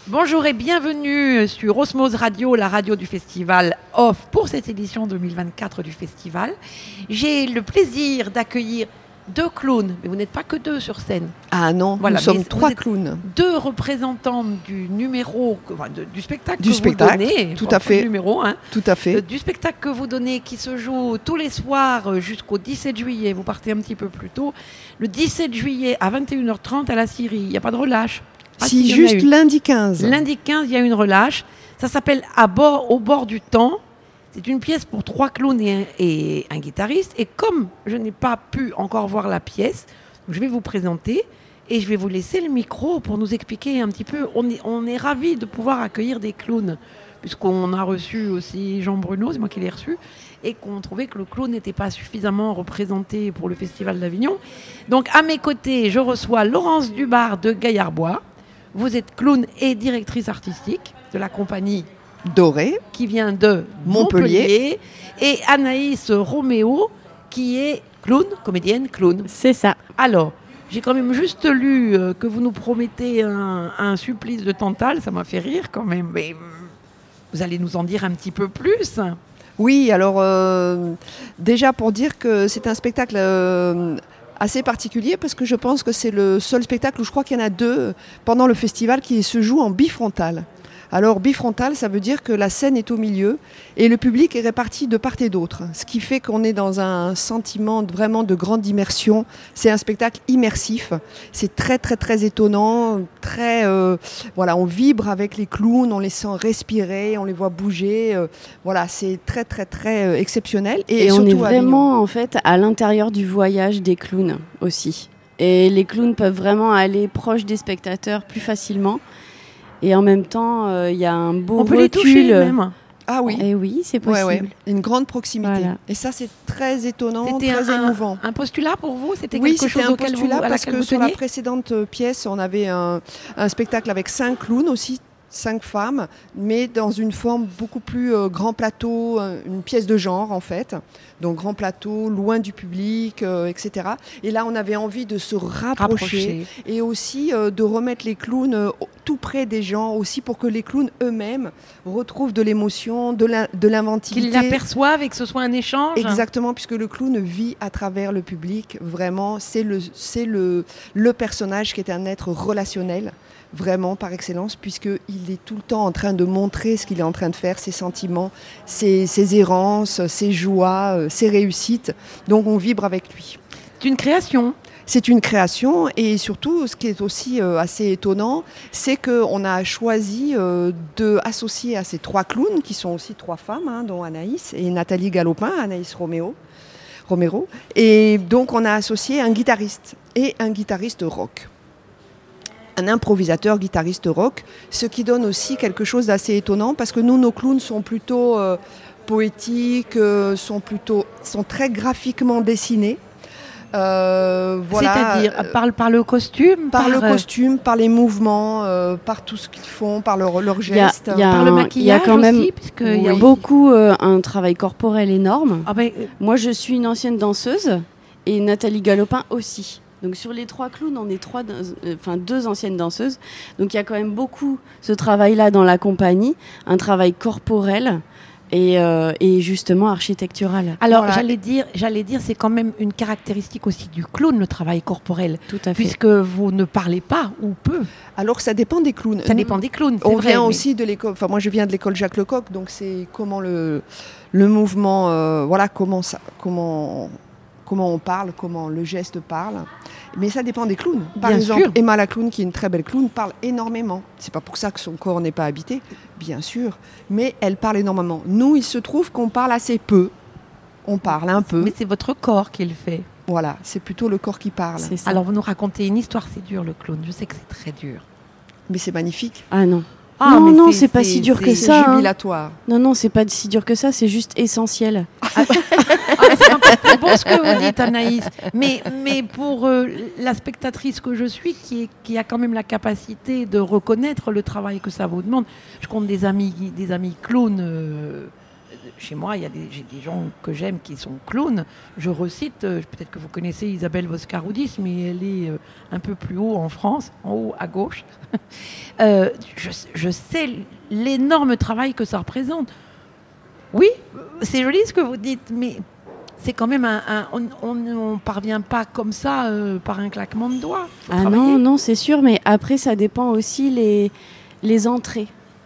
Bonjour et bienvenue sur Osmose Radio, la radio du festival OFF pour cette édition 2024 du festival. J'ai le plaisir d'accueillir 2 clowns, mais vous n'êtes pas que 2 sur scène. Ah non, voilà, nous sommes 3 clowns. 2 représentants du numéro, du spectacle du que spectacle, vous donnez. Tout à fait. Numéro, hein, tout à fait. Du spectacle que vous donnez qui se joue tous les soirs jusqu'au 17 juillet. Vous partez un petit peu plus tôt. Le 17 juillet à 21h30 à la Syrie. Il n'y a pas de relâche. Si, juste lundi 15. Lundi 15, il y a une relâche. Ça s'appelle Au bord du temps. C'est une pièce pour 3 clowns et un guitariste. Et comme je n'ai pas pu encore voir la pièce, je vais vous présenter et je vais vous laisser le micro pour nous expliquer un petit peu. On est ravis de pouvoir accueillir des clowns, puisqu'on a reçu aussi Jean Bruno, c'est moi qui l'ai reçu, et qu'on trouvait que le clown n'était pas suffisamment représenté pour le Festival d'Avignon. Donc à mes côtés, je reçois Laurence Dubar de Gaillarbois. Vous êtes clown et directrice artistique de la compagnie Doré, qui vient de Montpellier, et Anaïs Roméo, qui est clown, comédienne clown. C'est ça. Alors, j'ai quand même juste lu que vous nous promettez un supplice de Tantale, ça m'a fait rire quand même, mais vous allez nous en dire un petit peu plus. Oui, alors déjà pour dire que c'est un spectacle assez particulier, parce que je pense que c'est le seul spectacle où je crois qu'il y en a 2 pendant le festival qui se joue en bifrontal. Alors bifrontal, ça veut dire que la scène est au milieu et le public est réparti de part et d'autre, ce qui fait qu'on est dans un sentiment vraiment de grande immersion. C'est un spectacle immersif, c'est très très très étonnant, très voilà, on vibre avec les clowns, on les sent respirer, on les voit bouger, voilà, c'est très très très exceptionnel. Et on est vraiment en fait à l'intérieur du voyage des clowns aussi. Et les clowns peuvent vraiment aller proche des spectateurs plus facilement. Et en même temps, il y a un beau recul. On peut les toucher même. Ah oui. Et oui, c'est possible. Ouais. Une grande proximité. Voilà. Et ça, c'est très étonnant, très émouvant. Un postulat pour vous ? C'était oui, quelque chose un postulat parce que sur la précédente pièce, on avait un spectacle avec 5 clowns aussi, 5 femmes, mais dans une forme beaucoup plus grand plateau, une pièce de genre en fait. Donc grand plateau, loin du public, etc. Et là, on avait envie de se rapprocher. Et aussi de remettre les clowns tout près des gens, aussi pour que les clowns eux-mêmes retrouvent de l'émotion, de l'inventivité. Qu'ils l'aperçoivent et que ce soit un échange. Exactement, puisque le clown vit à travers le public. Vraiment, c'est le personnage qui est un être relationnel. Vraiment par excellence, puisqu'il est tout le temps en train de montrer ce qu'il est en train de faire, ses sentiments, ses errances, ses joies, ses réussites. Donc on vibre avec lui. C'est une création. C'est une création, et surtout, ce qui est aussi assez étonnant, c'est qu'on a choisi d'associer à ces 3 clowns, qui sont aussi 3 femmes, dont Anaïs et Nathalie Galopin, Anaïs Romero. Et donc on a associé un guitariste et un guitariste rock. Un improvisateur guitariste rock, ce qui donne aussi quelque chose d'assez étonnant, parce que nous, nos clowns sont plutôt poétiques, sont très graphiquement dessinés. Voilà, c'est-à-dire par le costume, par le costume, par les mouvements, par tout ce qu'ils font, par leurs gestes, par le maquillage. Il y a quand même aussi, il y a beaucoup un travail corporel énorme. Ah ben, moi, je suis une ancienne danseuse et Nathalie Galopin aussi. Donc sur les 3 clowns, on est 2 anciennes danseuses. Donc il y a quand même beaucoup ce travail-là dans la compagnie, un travail corporel et justement architectural. Alors voilà. j'allais dire, c'est quand même une caractéristique aussi du clown, le travail corporel. Tout à fait. Puisque vous ne parlez pas ou peu. Alors ça dépend des clowns. Ça dépend des clowns. On vient aussi de l'école. Enfin moi je viens de l'école Jacques Lecoq, donc c'est comment le mouvement, voilà comment on parle, comment le geste parle. Mais ça dépend des clowns. Par exemple, Emma la clown, qui est une très belle clown, parle énormément. C'est pas pour ça que son corps n'est pas habité, bien sûr, mais elle parle énormément. Nous, il se trouve qu'on parle assez peu. On parle un peu. Mais c'est votre corps qui le fait. Voilà, c'est plutôt le corps qui parle. Alors vous nous racontez une histoire, c'est dur le clown. Je sais que c'est très dur. Mais c'est magnifique. Ah non. Non, c'est pas si dur que ça. C'est jubilatoire. Non, c'est pas si dur que ça, c'est juste essentiel. C'est un peu bon ce que vous dites, Anaïs. Mais pour la spectatrice que je suis, qui a quand même la capacité de reconnaître le travail que ça vous demande, je compte des amis clowns chez moi, j'ai des gens que j'aime qui sont clowns. Je recite, peut-être que vous connaissez Isabelle Voscaroudis, mais elle est un peu plus haut en France, en haut à gauche. Je sais l'énorme travail que ça représente. Oui, c'est joli ce que vous dites, mais c'est quand même on ne parvient pas comme ça par un claquement de doigts. Non, c'est sûr, mais après, ça dépend aussi les entrées.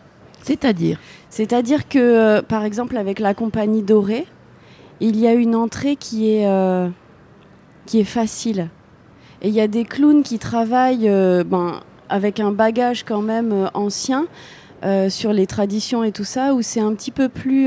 C'est-à-dire que, par exemple, avec la compagnie Dorée, il y a une entrée qui est facile. Et il y a des clowns qui travaillent avec un bagage quand même ancien sur les traditions et tout ça, où c'est un petit peu plus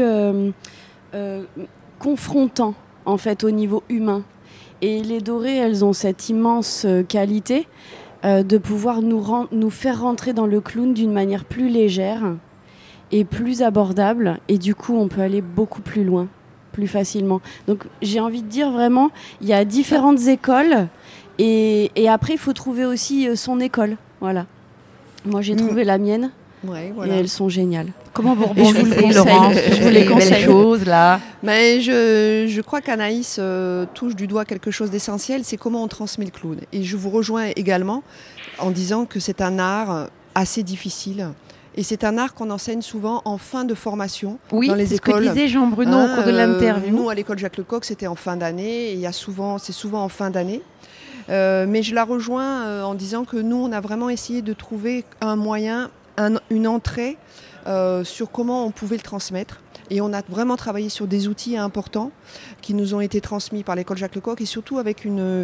confrontant, en fait, au niveau humain. Et les Dorées, elles ont cette immense qualité de pouvoir nous faire rentrer dans le clown d'une manière plus légère et plus abordable, et du coup on peut aller beaucoup plus loin, plus facilement. Donc j'ai envie de dire vraiment, il y a différentes écoles, et après il faut trouver aussi son école. Voilà. Moi j'ai trouvé la mienne, et elles sont géniales. Comment vous rebondissez, Laurence? Je vous les conseille. Choses, là. Mais je crois qu'Anaïs touche du doigt quelque chose d'essentiel, c'est comment on transmet le clown. Et je vous rejoins également en disant que c'est un art assez difficile. Et c'est un art qu'on enseigne souvent en fin de formation dans les écoles. Oui, c'est ce que disait Jean Bruno au cours de l'interview. Nous, à l'école Jacques Lecoq, c'était en fin d'année. Et c'est souvent en fin d'année. Mais je la rejoins en disant que nous, on a vraiment essayé de trouver un moyen, une entrée sur comment on pouvait le transmettre. Et on a vraiment travaillé sur des outils importants qui nous ont été transmis par l'école Jacques Lecoq, et surtout avec une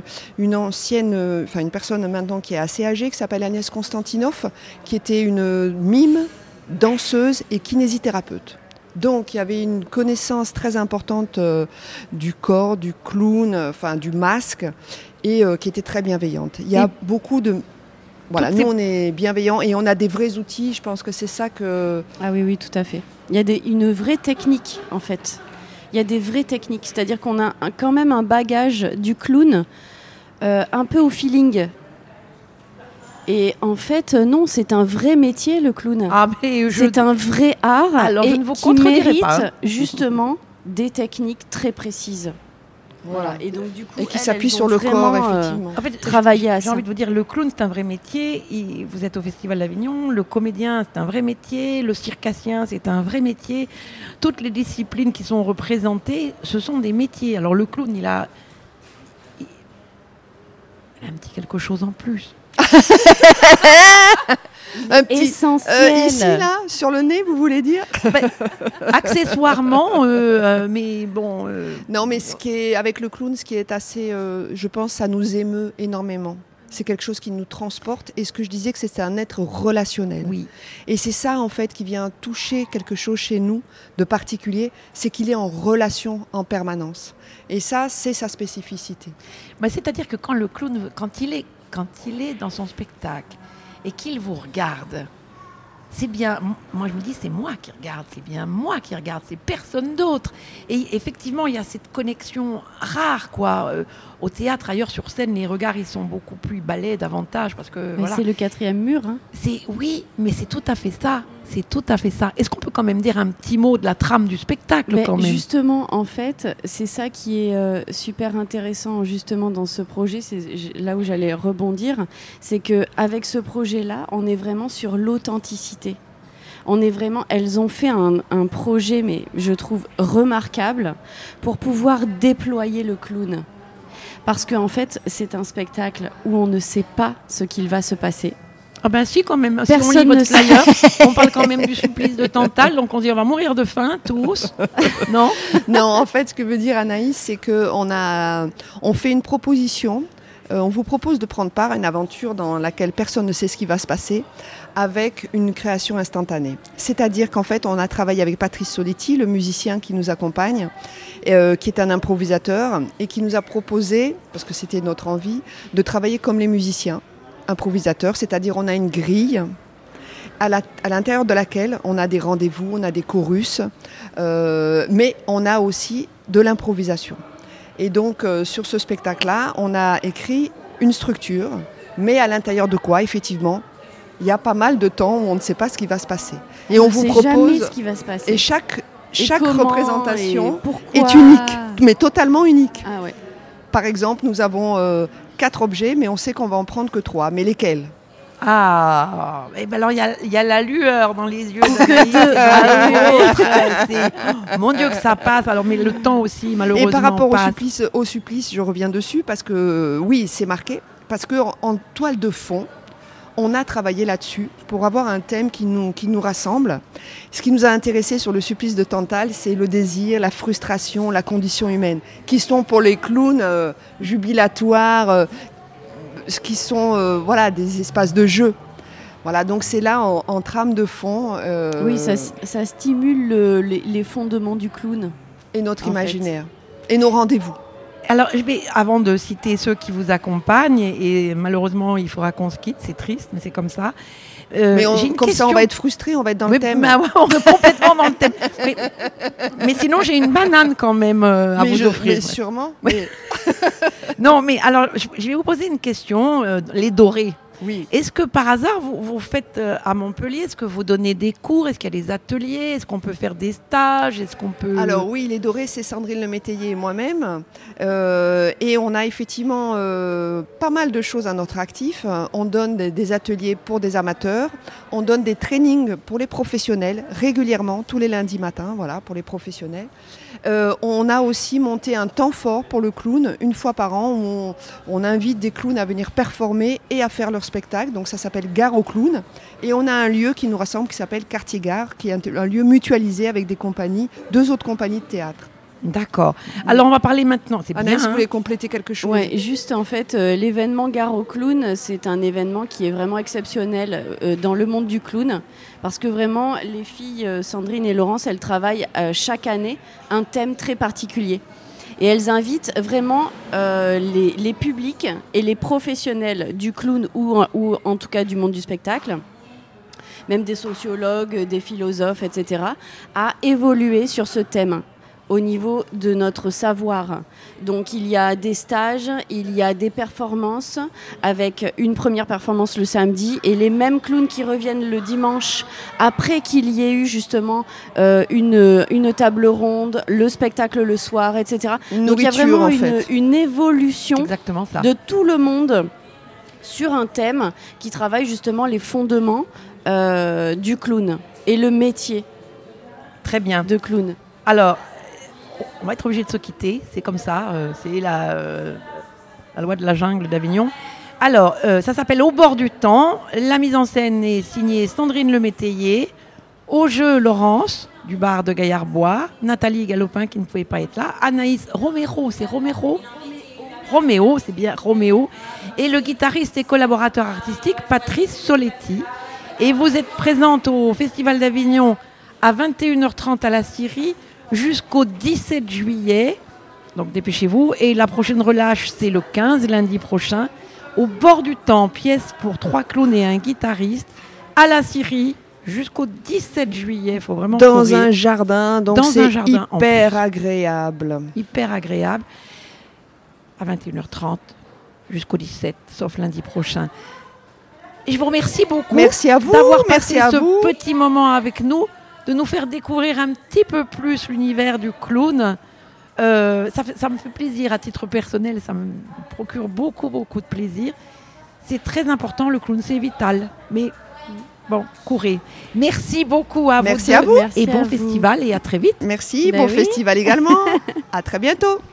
personne maintenant qui est assez âgée, qui s'appelle Agnès Konstantinov, qui était une mime, danseuse et kinésithérapeute. Donc il y avait une connaissance très importante du corps, du clown, du masque, et qui était très bienveillante. Il y a beaucoup de... Voilà, nous on est bienveillants et on a des vrais outils, je pense que c'est ça que... Ah oui, tout à fait. Il y a une vraie technique en fait. Il y a des vraies techniques, c'est-à-dire qu'on a quand même un bagage du clown un peu au feeling. Et en fait, non, c'est un vrai métier le clown. C'est un vrai art. Alors, je ne vous qui mérite pas. Justement des techniques très précises. Voilà. Et donc du coup, qui s'appuie sur le corps, effectivement. En fait, travailler à ça. J'ai envie de vous dire, le clown, c'est un vrai métier. Vous êtes au Festival d'Avignon. Le comédien, c'est un vrai métier. Le circassien, c'est un vrai métier. Toutes les disciplines qui sont représentées, ce sont des métiers. Alors le clown, il a un petit quelque chose en plus. Un petit essentiel. Ici, là, sur le nez, vous voulez dire? Accessoirement, mais bon... Non, mais avec le clown, ce qui est assez... je pense, ça nous émeut énormément. C'est quelque chose qui nous transporte. Et ce que je disais, que c'est un être relationnel. Oui. Et c'est ça, en fait, qui vient toucher quelque chose chez nous de particulier. C'est qu'il est en relation en permanence. Et ça, c'est sa spécificité. C'est-à-dire que quand le clown, quand il est dans son spectacle et qu'il vous regarde, c'est bien, moi je me dis c'est moi qui regarde, c'est bien moi qui regarde, c'est personne d'autre. Et effectivement, il y a cette connexion rare, quoi. Au théâtre, ailleurs sur scène, les regards ils sont beaucoup plus balais davantage parce que voilà. C'est le quatrième mur. Hein. Oui, mais c'est tout à fait ça. C'est tout à fait ça. Est-ce qu'on peut quand même dire un petit mot de la trame du spectacle quand même ? Justement, en fait, c'est ça qui est super intéressant justement dans ce projet. C'est là où j'allais rebondir. C'est qu'avec ce projet-là, on est vraiment sur l'authenticité. Elles ont fait un projet, mais je trouve remarquable, pour pouvoir déployer le clown. Parce qu'en fait, c'est un spectacle où on ne sait pas ce qu'il va se passer. Ah ben si quand même, personne si on lit votre flyer, on parle quand même du supplice de Tantale, donc on dit on va mourir de faim tous, non ? Non, en fait ce que veut dire Anaïs, c'est qu'on fait une proposition, on vous propose de prendre part à une aventure dans laquelle personne ne sait ce qui va se passer, avec une création instantanée. C'est-à-dire qu'en fait on a travaillé avec Patrice Soletti, le musicien qui nous accompagne, qui est un improvisateur, et qui nous a proposé, parce que c'était notre envie, de travailler comme les musiciens. Improvisateur, c'est-à-dire on a une grille à l'intérieur de laquelle on a des rendez-vous, on a des chorus, mais on a aussi de l'improvisation. Et donc sur ce spectacle-là, on a écrit une structure, mais à l'intérieur de quoi, effectivement, il y a pas mal de temps où on ne sait pas ce qui va se passer. Et on vous propose jamais ce qui va se passer. Et chaque comment, représentation et pourquoi est unique, mais totalement unique. Ah ouais. Par exemple, nous avons 4 objets, mais on sait qu'on va en prendre que 3. Mais lesquels? Ah, et ben alors il y a la lueur dans les yeux d'Anaïs. Mon Dieu que ça passe. Alors mais le temps aussi malheureusement. Et par rapport passe. au supplice, je reviens dessus parce que oui, c'est marqué. Parce que en toile de fond, on a travaillé là-dessus pour avoir un thème qui nous rassemble. Ce qui nous a intéressé sur le supplice de Tantale, c'est le désir, la frustration, la condition humaine, qui sont pour les clowns jubilatoires. Qui sont voilà, des espaces de jeu. Voilà, donc c'est là en trame de fond. Oui, ça stimule les fondements du clown. Et notre imaginaire. Et nos rendez-vous. Alors, avant de citer ceux qui vous accompagnent, et malheureusement, il faudra qu'on se quitte, c'est triste, mais c'est comme ça. Mais comme ça, on va être frustrés, on va être dans le thème. Bah ouais, on est complètement dans le thème. Mais sinon, j'ai une banane quand même à vous offrir. Mais sûrement. Mais... non, mais alors, je vais vous poser une question. Les dorés. Oui. Est-ce que par hasard, vous faites à Montpellier, est-ce que vous donnez des cours? Est-ce qu'il y a des ateliers? Est-ce qu'on peut faire des stages? Est-ce qu'on peut... Alors oui, les dorés, c'est Sandrine Lemétayer et moi-même. Et on a effectivement pas mal de choses à notre actif. On donne des ateliers pour des amateurs. On donne des trainings pour les professionnels régulièrement, tous les lundis matins, voilà, pour les professionnels. On a aussi monté un temps fort pour le clown, une fois par an, où on invite des clowns à venir performer et à faire leur spectacle. Donc ça s'appelle Gare aux clowns. Et on a un lieu qui nous rassemble qui s'appelle Quartier Gare, qui est un lieu mutualisé avec des compagnies, 2 autres compagnies de théâtre. D'accord. Alors on va parler maintenant. C'est Anaïs, bien, vous voulez compléter quelque chose? Ouais, juste en fait, l'événement Gare au clown, c'est un événement qui est vraiment exceptionnel dans le monde du clown, parce que vraiment, les filles Sandrine et Laurence, elles travaillent chaque année un thème très particulier. Et elles invitent vraiment les publics et les professionnels du clown ou en tout cas du monde du spectacle, même des sociologues, des philosophes, etc., à évoluer sur ce thème au niveau de notre savoir. Donc il y a des stages, il y a des performances, avec une première performance le samedi et les mêmes clowns qui reviennent le dimanche après qu'il y ait eu justement une table ronde, le spectacle le soir, etc. Donc il y a vraiment une évolution de tout le monde sur un thème qui travaille justement les fondements du clown et le métier. Très bien. De clown. Alors, on va être obligé de se quitter, c'est comme ça, c'est la loi de la jungle d'Avignon. Alors, ça s'appelle Au bord du temps, la mise en scène est signée Sandrine Lemétayer, au jeu Laurence, du bar de Gaillard-Bois, Nathalie Galopin qui ne pouvait pas être là, Anaïs Romero, c'est Romero ? Roméo, c'est bien Roméo, et le guitariste et collaborateur artistique Patrice Soletti. Et vous êtes présente au Festival d'Avignon à 21h30 à la Syrie, jusqu'au 17 juillet, donc dépêchez-vous. Et la prochaine relâche, c'est le 15, lundi prochain, au bord du temps, pièce pour 3 clowns et un guitariste, à la Syrie, jusqu'au 17 juillet. Il faut vraiment courir. Un jardin, donc c'est hyper agréable. Hyper agréable, à 21h30, jusqu'au 17, sauf lundi prochain. Et je vous remercie beaucoup d'avoir passé ce petit moment avec nous, de nous faire découvrir un petit peu plus l'univers du clown. Ça me fait plaisir à titre personnel, ça me procure beaucoup de plaisir. C'est très important, le clown, c'est vital. Mais bon, courez. Merci beaucoup à vous deux. Merci à vous. Et bon festival et à très vite. Merci, bon festival également. À très bientôt.